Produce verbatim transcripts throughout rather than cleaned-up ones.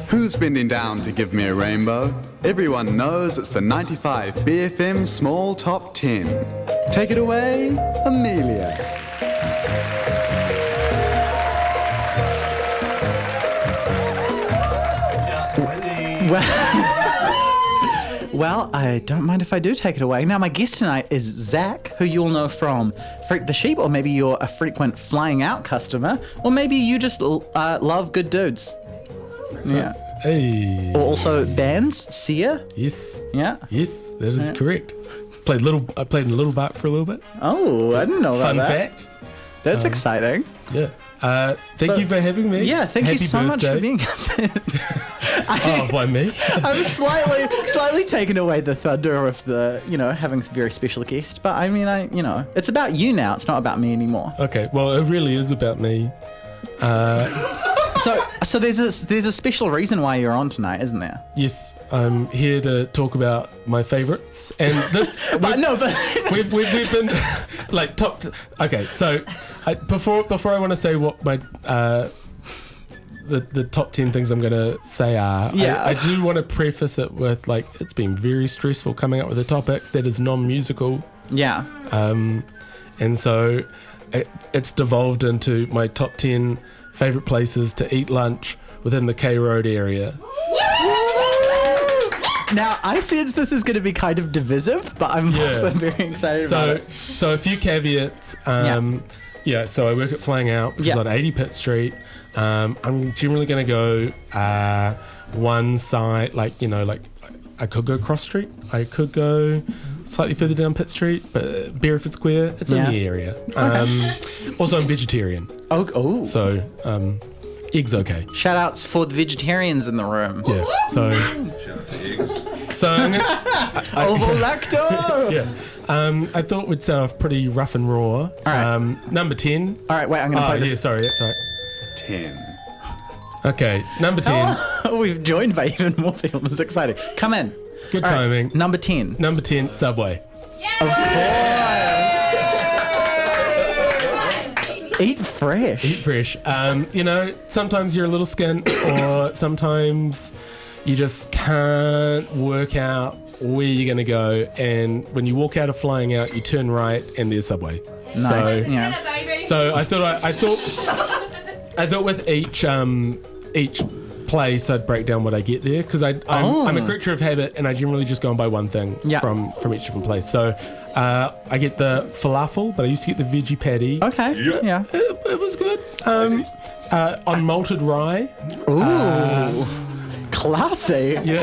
Who's bending down to give me a rainbow? Everyone knows it's the ninety-five B F M Small Top ten. Take it away, Amelia. Well, well, I don't mind if I do take it away. Now, my guest tonight is Zach, who you'll know from Freak the Sheep, or maybe you're a frequent Flying Out customer, or maybe you just uh, love good dudes. Yeah. Hey. Or also bands, Sia. Yes. Yeah. Yes, that is Yeah. correct. Played little. I played in Little Bark for a little bit. Oh, I didn't know about Fun that. fact. That's Um, exciting. Yeah. Uh, thank So- you for having me. Yeah, thank Happy you so much for birthday. being. Oh, why me? I'm slightly, slightly taken away the thunder of the, you know, having a very special guest. But I mean, I, you know, it's about you now. It's not about me anymore. Okay. Well, it really is about me. Uh, So, so there's a there's a special reason why you're on tonight, isn't there? yes, I'm here to talk about my favourites, and this. But no, but We've, we've, we've been like top. T- okay, so I, before before I want to say what my uh, the the top ten things I'm gonna say are, Yeah. I, I do want to preface it with like it's been very stressful coming up with a topic that is non-musical, yeah. um, and so it, it's devolved into my top ten favorite places to eat lunch within the K Road area. Now I sense this is going to be kind of divisive, but I'm Yeah. also very excited about So, it. so a few caveats. Um, yeah. So I work at Flying Out, which Yeah. is on eighty Pitt Street. Um, I'm generally going to go uh, one side, like you know, like I could go cross street. I could go slightly further down Pitt Street, but Beresford Square, it's Yeah. in the area. Um, also, I'm vegetarian, Oh, oh. so um, eggs okay. Shout outs for the vegetarians in the room. Yeah. So. So I'm gonna. Ovo lacto. Yeah. Um, I thought we'd start off pretty rough and raw. right. Um, number ten. All right, wait. I'm going to Oh, play yeah, this. sorry, that's all right. ten. Okay, number ten. Oh, we've joined by even more people. This is exciting. Come in. Good All right, timing. Number ten. Number ten, Subway. Eat fresh. Eat fresh. Um, you know, sometimes you're a little skint, or sometimes you just can't work out where you're going to go. And when you walk out of Flying Out, you turn right, and there's Subway. Nice. So, Yeah. so I thought I, I thought I thought with each um, each place I'd break down what I get there, because I I'm, Oh. I'm a creature of habit, and I generally just go and buy one thing Yeah. from from each different place. So uh, I get the falafel, but I used to get the veggie patty. Okay. Yeah. It, it was good. Um, uh, on malted rye. Ooh. Classy. Yeah.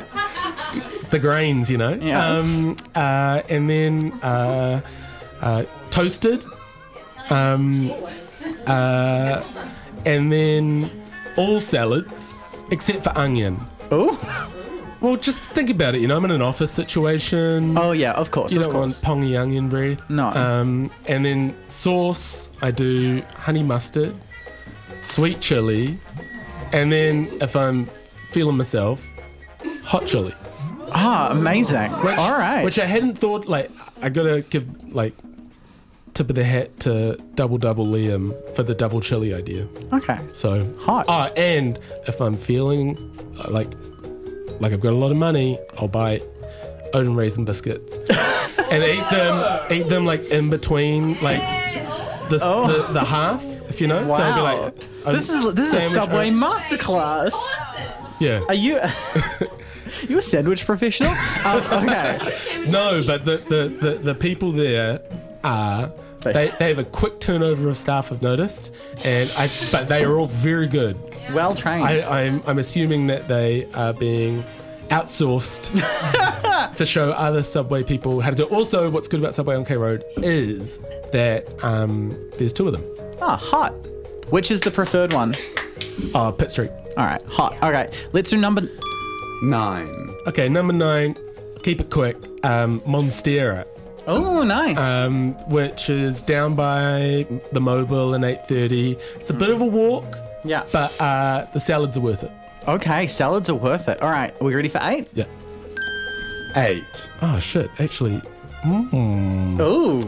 The grains, you know. Yeah. Um, uh, and then uh, uh, toasted. Um, uh, and then all salads except for onion. Ooh. Well, just think about it. You know, I'm in an office situation. Oh yeah, of course. You of don't course. want pongy onion breath. No. Um, and then sauce, I do honey mustard, sweet chili, and then if I'm feeling myself, hot chili. Ah, amazing. Which, All right. Which I hadn't thought. Like, I gotta give like tip of the hat to Double Double Liam for the double chili idea. Okay. So Hot. Ah, and if I'm feeling uh, like like I've got a lot of money, I'll buy oat raisin biscuits and eat them eat them like in between like the Oh. the, the half, if you know. Wow. So it'd be like a this is this is a sandwich- Subway masterclass. Yeah. Are you? You a sandwich professional? um, okay. No, but the, the, the, the people there are they, they have a quick turnover of staff, I've noticed, and I but they are all very good. Well trained. I, I'm I'm assuming that they are being outsourced to show other Subway people how to do it. Also, what's good about Subway on K Road is that um, there's two of them. Ah, hot. Which is the preferred one? Oh, Pitt Street. All right, hot. Okay, let's do number. nine. Okay, number nine. Keep it quick. Um, Monstera. Oh, nice. Um, which is down by the Mobile in eight thirty. It's a bit of a walk, yeah. but uh, the salads are worth it. Okay, salads are worth it. All right, are we ready for eight? Yeah. eight. Oh shit! Actually, mm. Ooh.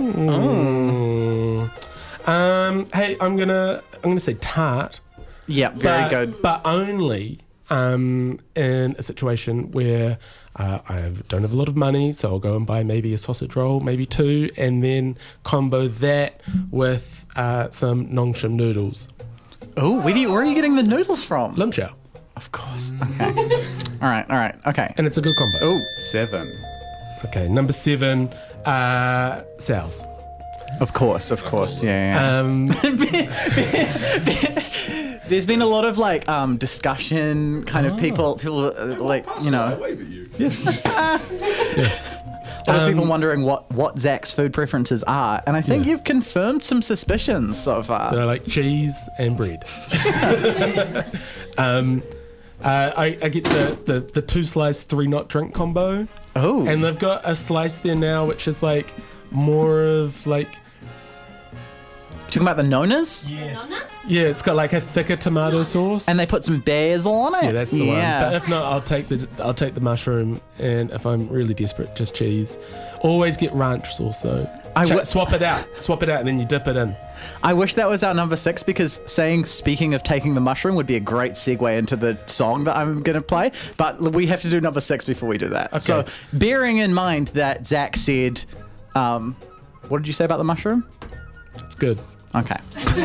Oh. Um. Hey, I'm gonna I'm gonna say tart. Yeah, very but, good. But only um, in a situation where uh, I don't have a lot of money, so I'll go and buy maybe a sausage roll, maybe two, and then combo that with uh, some nongshim noodles. Oh, where, do you, where are you getting the noodles from? Lim chow. Of course. Okay. all right, all right, okay. And it's a good combo. Oh, Seven. Okay, number seven, uh, Sal's. of course, of course, yeah, yeah. Um, There's been a lot of like um, discussion, kind of people, people uh, like you know, a lot of people wondering what what Zach's food preferences are, and I think Yeah. you've confirmed some suspicions so far. I like cheese and bread. um, uh, I, I get the, the, the two slice, three not drink combo. Oh, And they've got a slice there now, which is like more of like, talking about the nonas, yeah, it's got like a thicker tomato sauce. and they put some basil on it. yeah, that's the yeah. one. But if not, I'll take the I'll take the mushroom, and if I'm really desperate, just cheese. Always get ranch sauce though. I Ch- w- swap it out, swap it out, and then you dip it in. I wish that was our number six because saying speaking of taking the mushroom would be a great segue into the song that I'm going to play. But we have to do number six before we do that. Okay. So bearing in mind that Zach said, um, what did you say about the mushroom? It's good. Okay.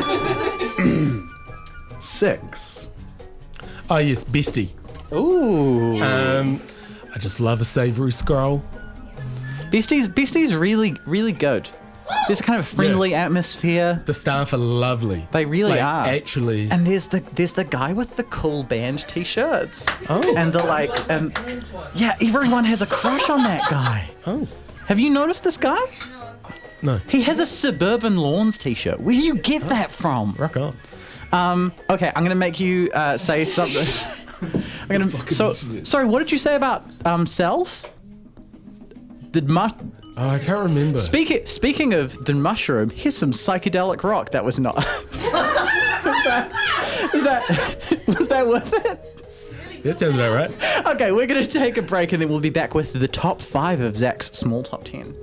Six. Oh yes, bestie. Ooh. Um, I just love a savoury scroll. Beastie's Beastie's really, really good. There's a kind of friendly atmosphere. The staff are lovely. They really Like, are. Actually. And there's the there's the guy with the cool band t-shirts. Oh. And the like and yeah, everyone has a crush on that guy. Oh. Have you noticed this guy? No. He has a Suburban Lawns t-shirt. Where do you get that from? Rock on. Um, okay, I'm gonna make you uh, say something. I'm gonna. So, sorry, what did you say about um, cells? The mu- Oh, I can't remember. Speaking speaking of the mushroom, here's some psychedelic rock. That was not. was that was that was that worth it? That sounds about right. Okay, we're gonna take a break and then we'll be back with the top five of Zach's small top ten.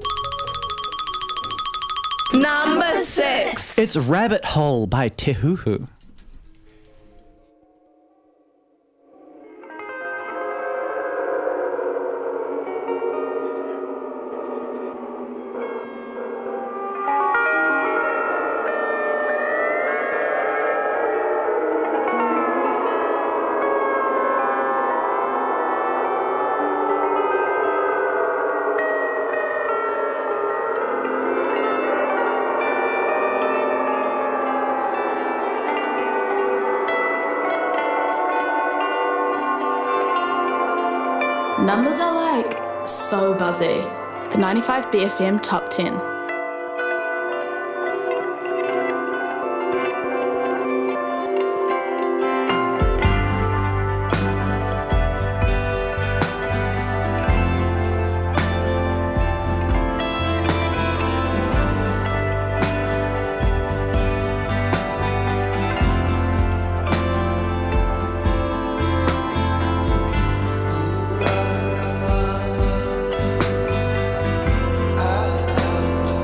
Number six. It's Rabbit Hole by Tehuhu. Numbers are like so buzzy. The ninety-five B F M Top ten. I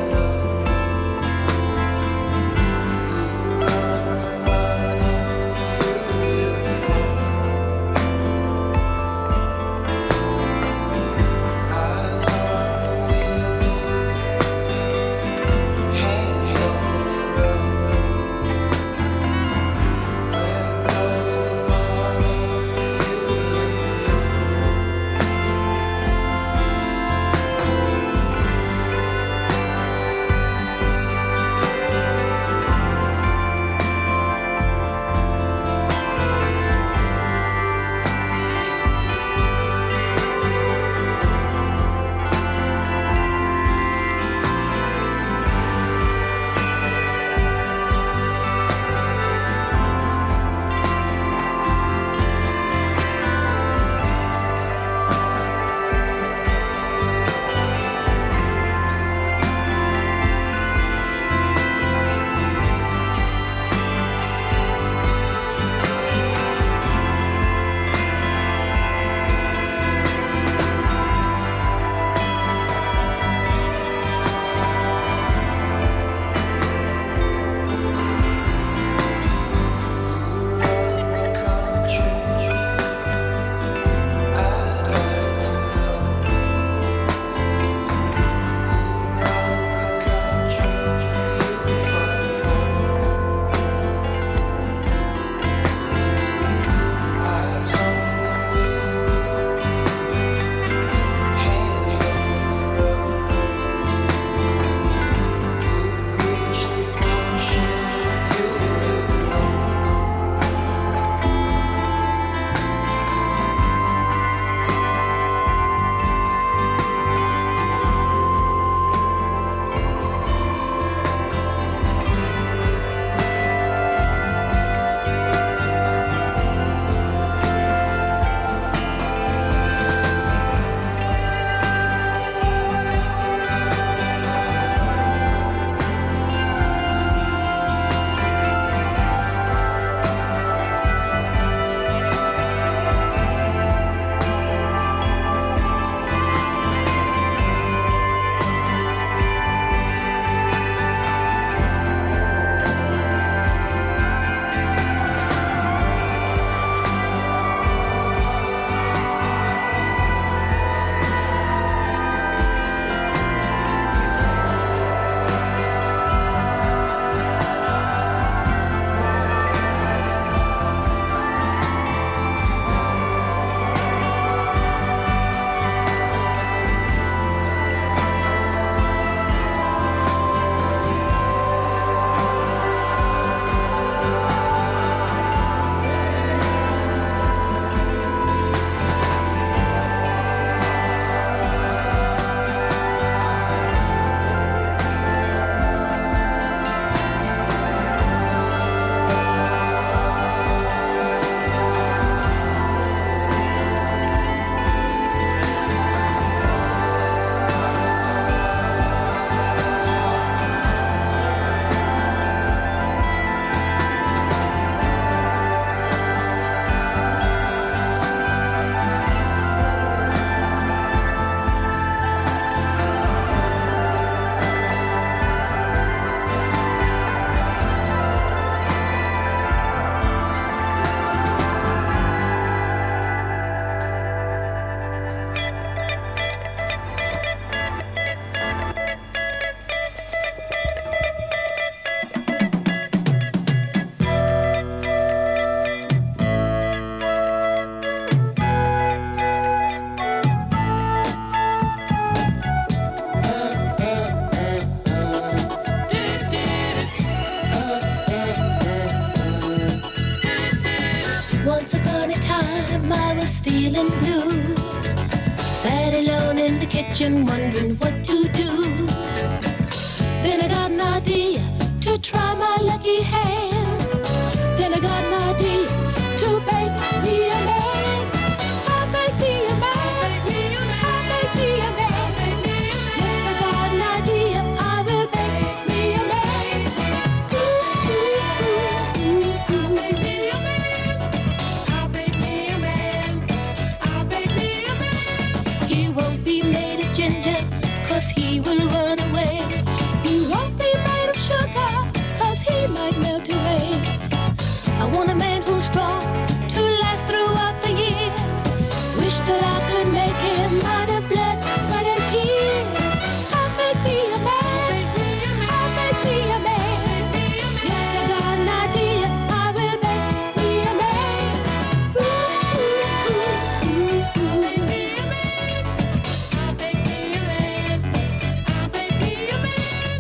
time I was feeling blue. Sat alone in the kitchen wondering what to do. Then I got an idea to try my lucky hand. Then I got an idea to bake me a man. I'll bake me a man. I'll bake me a man. Yes, I got an idea. I will bake me a man. Ooh, ooh, ooh, ooh. I'll bake me a man. I'll bake me a man. I'll bake me a man. He won't be made of ginger, 'cause he will run away. He won't be made of sugar, 'cause he might melt away. I want a man who's strong to last throughout the years. Wish that I could make him out of blood, sweat and tears. I'll make me a man. I'll make me a man. Yes, I got an idea. I will make me a man. Ooh, ooh, ooh, ooh, ooh. Make me a man. I'll make me a man. I'll make me a man.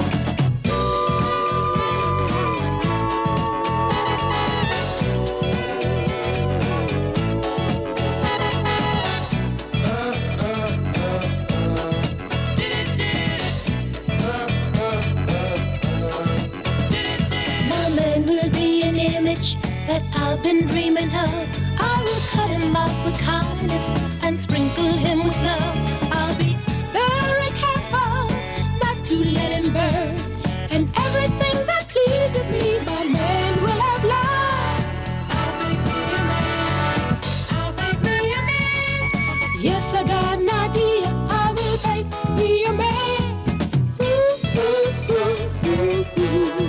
My man will be an image that I've been dreaming of. I will cut him up with kindness and sprinkle him with love. I'll be very careful not to let him burn. And everything that pleases me, my man will have love. I'll make me a man. I'll make me a man. Yes, I got an idea. I will make me a man. Ooh, ooh, ooh, ooh, ooh.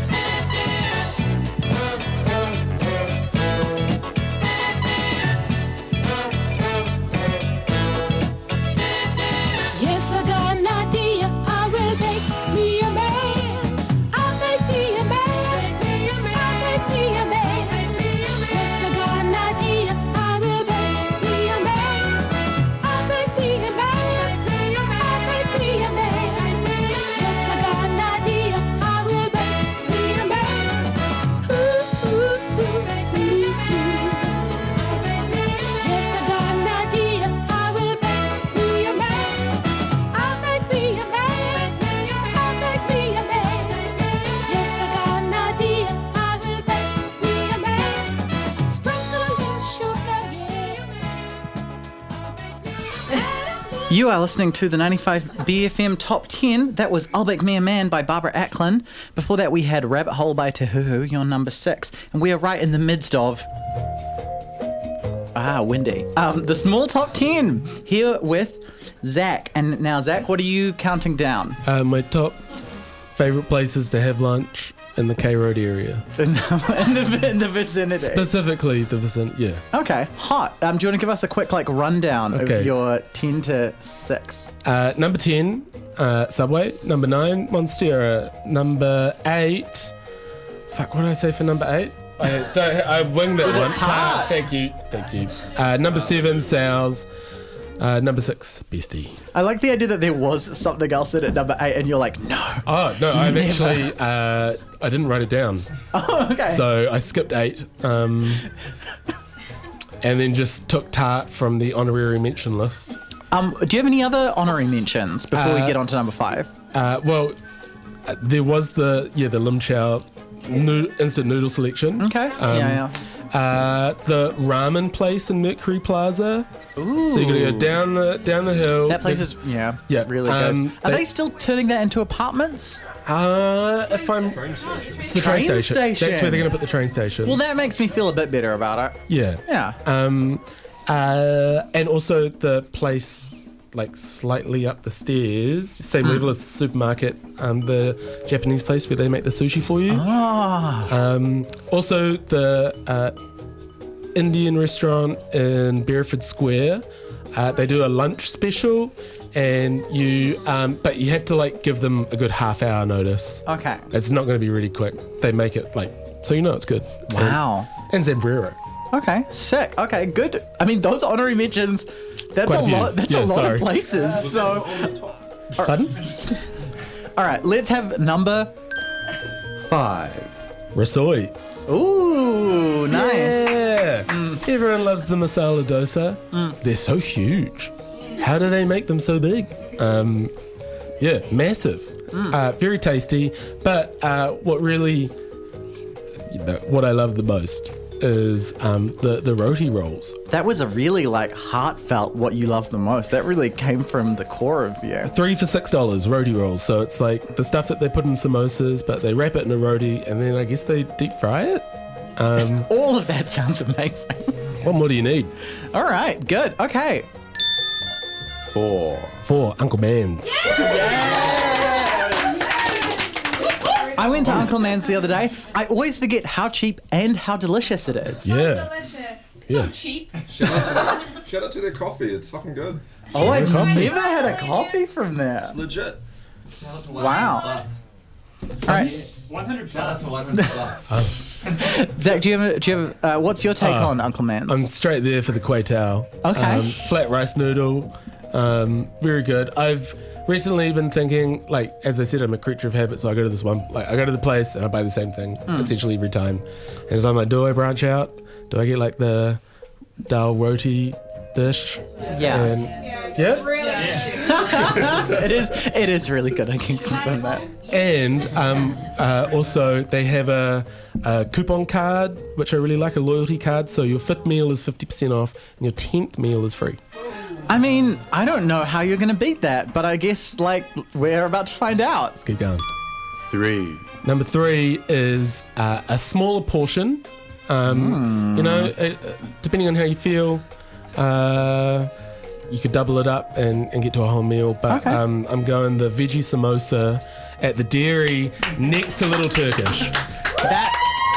Yes, I got an idea. I will make me a man. I'll make me a man. I'll make me a man. Yes, I got an idea. I will make me a man. I'll make me a man. I'll make me a man. Yes, I got an idea. I will make me a man. Ooh, ooh, ooh, make me a man. I'll make me a man. Yes, I got an idea. I will make me a man. I'll make me a man. I'll make me a man. Yes, I got an idea. I will make me a man. Sprinkle a little sugar, yeah. I'll make me a man. You are listening to the ninety-five B F M Top ten. That was I'll Bake Me a Man by Barbara Acklin. Before that, we had Rabbit Hole by Tehuhu, your number six. And we are right in the midst of... Ah, windy. Um, the small top ten, here with Zach. And now, Zach, what are you counting down? Uh, my top favorite places to have lunch in the K Road area. In the, in the vicinity. Specifically the vicinity, yeah. Okay, hot. Um, do you want to give us a quick like rundown Okay. of your ten to six? Uh, number ten, uh, Subway. Number nine, Monstera. Number eight, fuck, what did I say for number eight? I, don't, I winged that Was it one. Tart? Thank you, thank you. Uh, number seven, Sal's. Uh, number six, Beastie. I like the idea that there was something else in at number eight, and you're like, no. Oh, no, I've Never. actually, uh, I didn't write it down. Oh, okay. So I skipped eight. Um, and then just took Tart from the honorary mention list. Um, do you have any other honorary mentions before we Uh, get on to number five? Uh, well, uh, there was the, yeah, the Lim Chow noo- instant noodle selection. Okay. Um, yeah, Uh, the ramen place in Mercury Plaza. Ooh. So you gotta go down the down the hill. That place There's- is, yeah, Yeah, really um, good. Are they- they still turning that into apartments? Uh, if I'm, it's the train, Train station. station. That's where they're gonna put the train station. Well, that makes me feel a bit better about it. yeah. Yeah. Um, uh, and also the place like slightly up the stairs, same Hmm. level as the supermarket, um, the Japanese place where they make the sushi for you. Ah. Um, also the uh, Indian restaurant in Bereford Square. Uh, they do a lunch special, and you, um, but you have to like give them a good half hour notice. Okay. It's not going to be really quick. They make it like so you know it's good. Wow. And, and Zambrero. Okay. Sick. Okay. Good. I mean, those honorary mentions. That's Quite a a few. lot. That's Yeah, a lot sorry. of places. So, Pardon? all right. Let's have number Five. Rasoi. Ooh, nice. Yeah. Everyone loves the masala dosa. They're so huge. How do they make them so big? Um, yeah, massive. Uh, very tasty. But uh, what really, you know, what I love the most is um, the, the roti rolls. That was a really like heartfelt what you love the most. That really came from the core of you. Three for six dollars roti rolls. So it's like the stuff that they put in samosas, but they wrap it in a roti and then I guess they deep fry it. Um, All of that sounds amazing. what more do you need? All right, good. Okay. Four. Four Uncle Man's. I went to Uncle Man's the other day. I always forget how cheap and how delicious it is. Yeah. Delicious. Yeah. So cheap. Shout out, to their, shout out to their coffee. It's fucking good. Oh, I've coffee. never had a coffee from there. It's legit. Wow. All right, one hundred plus. one hundred plus. Zach, do you have? A, do you have? Uh, what's your take Uh, on Uncle Man's? I'm straight there for the kway tao. Okay. Um, flat rice noodle. Um, very good. I've recently been thinking, like, as I said, I'm a creature of habit, so I go to this one, like, I go to the place and I buy the same thing essentially every time. And so I'm like, do I branch out? Do I get like the dal roti dish? Yeah. And, yeah. Really it is. It is really good. I can confirm that. And um, uh, also they have a, a coupon card, which I really like, a loyalty card. So your fifth meal is fifty percent off and your tenth meal is free. I mean, I don't know how you're going to beat that, but I guess like we're about to find out. Let's keep going. Three. Number three is uh, a smaller portion. Um, You know, uh, depending on how you feel, uh, you could double it up and, and get to a whole meal. But Okay. um, I'm going the veggie samosa at the dairy next to Little Turkish. That.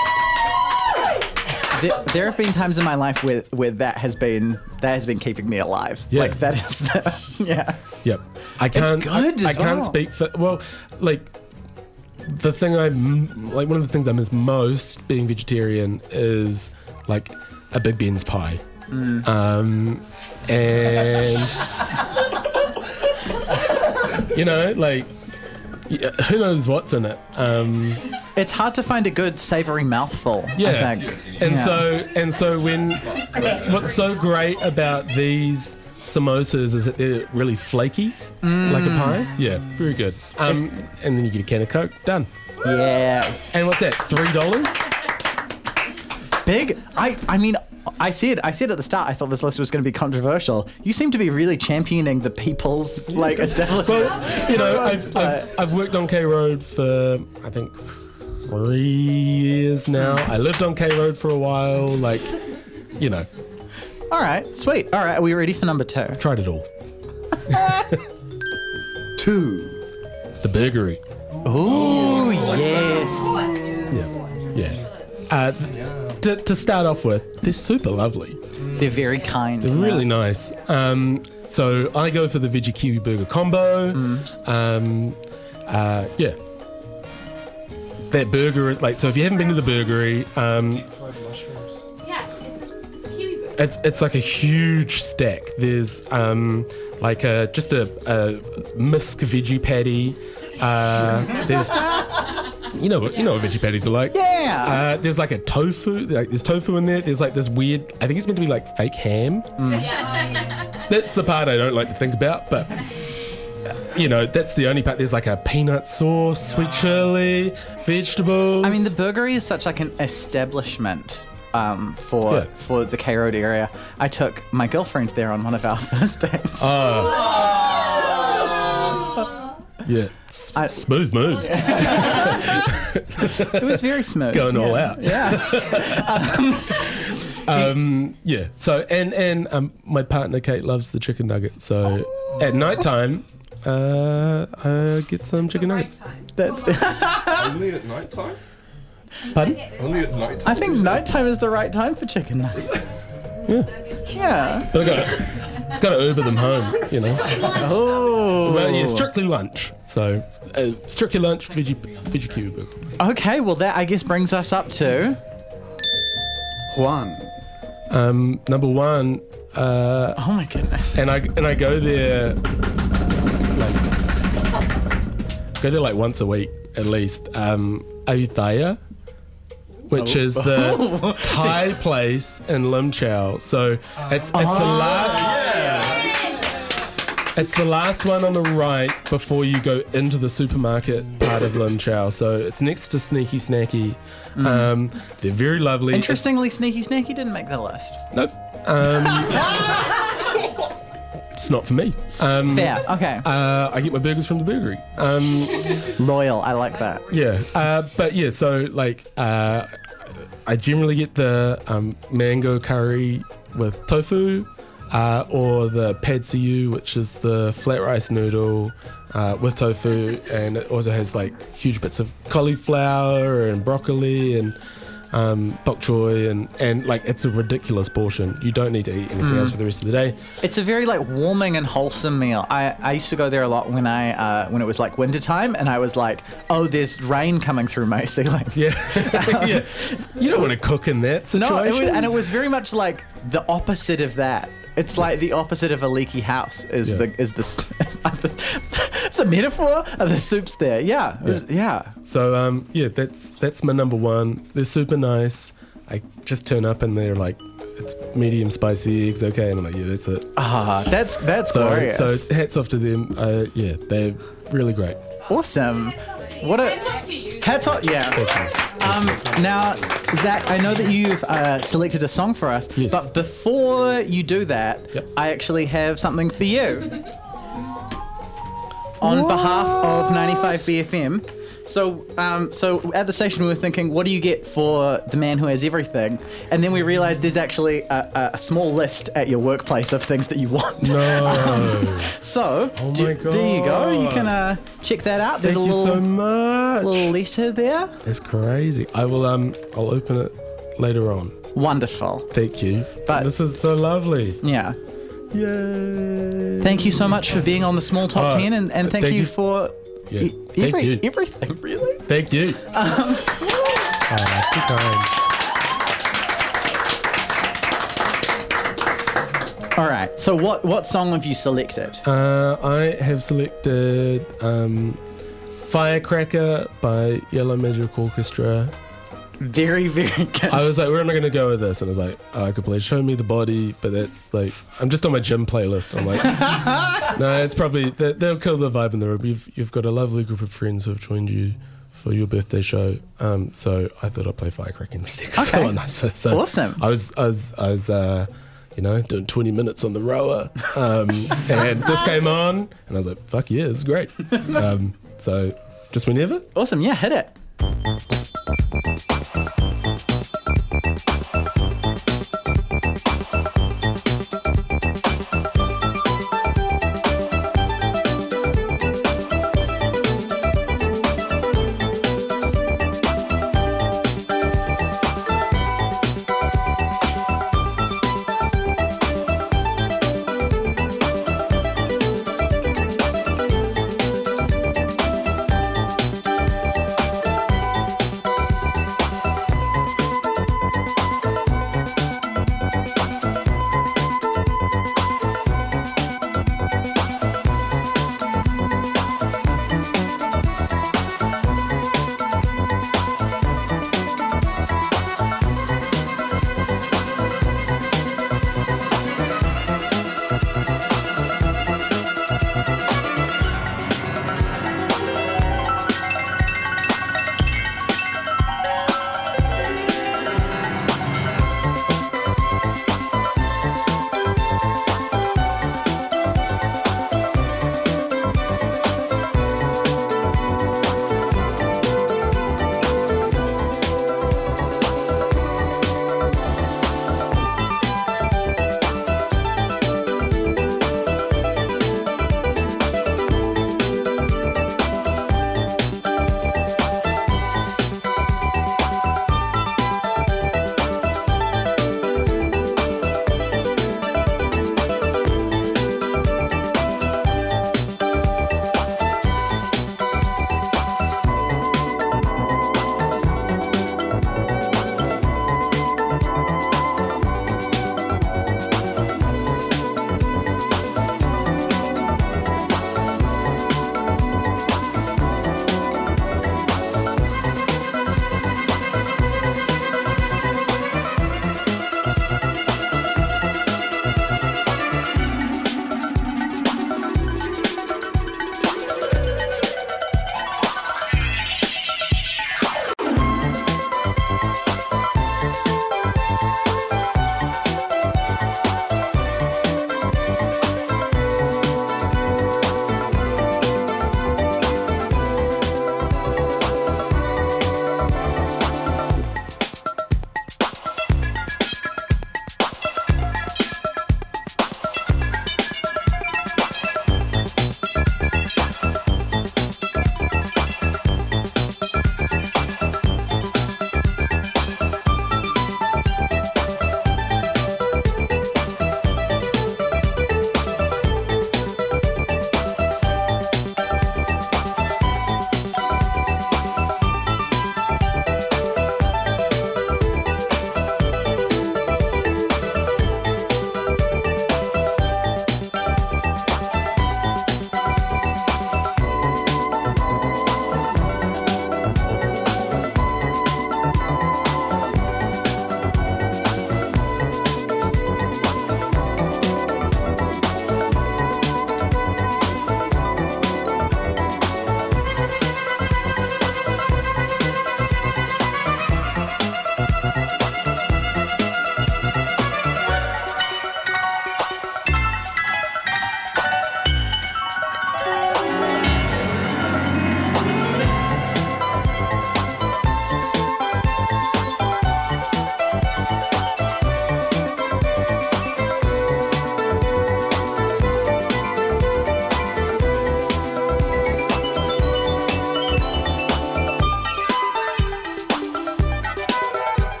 There, there have been times in my life where, where that has been that has been keeping me alive. Yeah. Like that is the, yeah. Yep. I can't. good I, I as can't well. speak for. Well, like the thing I m- like. One of the things I miss most being vegetarian is like a Big Ben's pie. Mm. Um, and you know, like yeah, who knows what's in it. Um, It's hard to find a good savory mouthful. yeah. I think. And Yeah. so and so when what's so great about these samosas is that they're really flaky, like a pie. Yeah, very good. Um, and then you get a can of Coke. Done. Yeah. And what's that? Three dollars? Big. I. I mean. I said, I said at the start, I thought this list was going to be controversial. You seem to be really championing the people's like establishment. Well, you know, It's I've, like- I've, I've worked on K Road for I think three years now. I lived on K Road for a while. Like, you know, All right, sweet. All right, are we ready for number two? tried it all. Two. The Burgery. Ooh, yes. Yeah, yeah. Uh, to, to start off with, they're super lovely. They're very kind. They're really nice. Um, so I go for the veggie kiwi burger combo. Um, uh, yeah. That burger is like, so if you haven't been to the Burgery, um, Yeah, it's, it's, it's a kiwi burger. it's it's like a huge stack. There's um, like a just a, a misc veggie patty. Uh, there's you know what you know what veggie patties are like. Yeah. Uh, there's like a tofu. Like there's tofu in there. There's like this weird. I think it's meant to be like fake ham. That's the part I don't like to think about, but. You know, that's the only part. There's like a peanut sauce, sweet chili, vegetables. I mean, the Burgery is such like an establishment um, for Yeah. for the K Road area. I took my girlfriend there on one of our first dates. Oh. Yeah, s- I- smooth move. It was very smooth. Going all yeah. out. Yeah. Um, yeah. So and and um, my partner Kate loves the chicken nugget. So at night time, uh, I get some chicken Right nuggets. time. That's. Only at night time? Pardon? Only at night time? I think nighttime is the right time for chicken nuggets. Yeah. Yeah. But I got got to Uber them home. You know. Oh. Well, yeah, strictly lunch. So uh, strictly lunch, veggie veggie kiwi burger. Okay. Well, that I guess brings us up to. One. Um, number one. Uh, Oh my goodness. and I and I go there like go there like once a week at least. Um, Ayutthaya. which is the Thai place in Lim Chau. So it's it's the last. It's the last one on the right before you go into the supermarket part of Lim Chau. So it's next to Sneaky Snacky. Um, they're very lovely. Interestingly, Sneaky Snacky didn't make the list. Nope. Um, it's not for me. Um, Fair. Okay. Uh, I get my burgers from the burgery. Um, Loyal. I like that. yeah. Uh, but yeah, so like uh, I generally get the um, mango curry with tofu. Uh, or the pad see ew, which is the flat rice noodle uh, with tofu, and it also has like huge bits of cauliflower and broccoli and um, bok choy, and, and like it's a ridiculous portion. You don't need to eat anything mm. else for the rest of the day. It's a very like warming and wholesome meal. I, I used to go there a lot when I uh, when it was like winter time, and I was like, oh, there's rain coming through my ceiling. Yeah, yeah. You don't want to cook in that situation. No, it was, and it was very much like the opposite of that. It's like the opposite of a leaky house. Is Yeah. the is this? It's a metaphor. Are the soups there? Yeah, it was- yeah. So um, yeah, that's that's my number one. They're super nice. I just turn up and they're like, it's medium spicy eggs, okay, and I'm like, yeah, that's it. Ah, that's that's So glorious. so hats off to them. Uh, yeah, they're really great. Awesome. What a It's up to you. hats off. Yeah. Thank you. Um, now, Zach, I know that you've uh, selected a song for us, Yes. but before you do that, Yep. I actually have something for you. On behalf of ninety-five B F M. So, um, so at the station we were thinking, what do you get for the man who has everything? And then we realised there's actually a, a, a small list at your workplace of things that you want. No. So, Oh do- my there you go. You God. can uh, check that out. There's Thank a you little so much. little letter there. That's crazy. I will um I'll open it later on. Wonderful. Thank you. But- this is so lovely. Yeah. Yay. Thank you so much for being on the Small Top Oh, ten, and, and thank, thank you you. for Yeah, e- thank every- you. everything. Really? Thank you. Um, Oh, too kind. All right. So what what song have you selected? Uh, I have selected um, Firecracker by Yellow Magic Orchestra. Very very good. I was like, we're not going to go with this. And I was like, oh, I could play Show Me the Body, but that's like, I'm just on my gym playlist. I'm like, no, it's probably, they, they'll kill the vibe in the room. You've, you've got a lovely group of friends who have joined you for your birthday show. Um, so I thought I'd play Firecracker instead. 'cause it's Okay. so nice. So, so Awesome. I was, I was, I was, uh, you know, doing twenty minutes on the rower. Um, and this came on and I was like, fuck yeah, it's great. Um, so just whenever. Awesome. Yeah, hit it.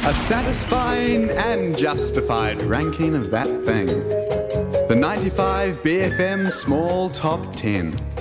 A satisfying and justified ranking of that thing. The ninety-five B F M Small Top ten.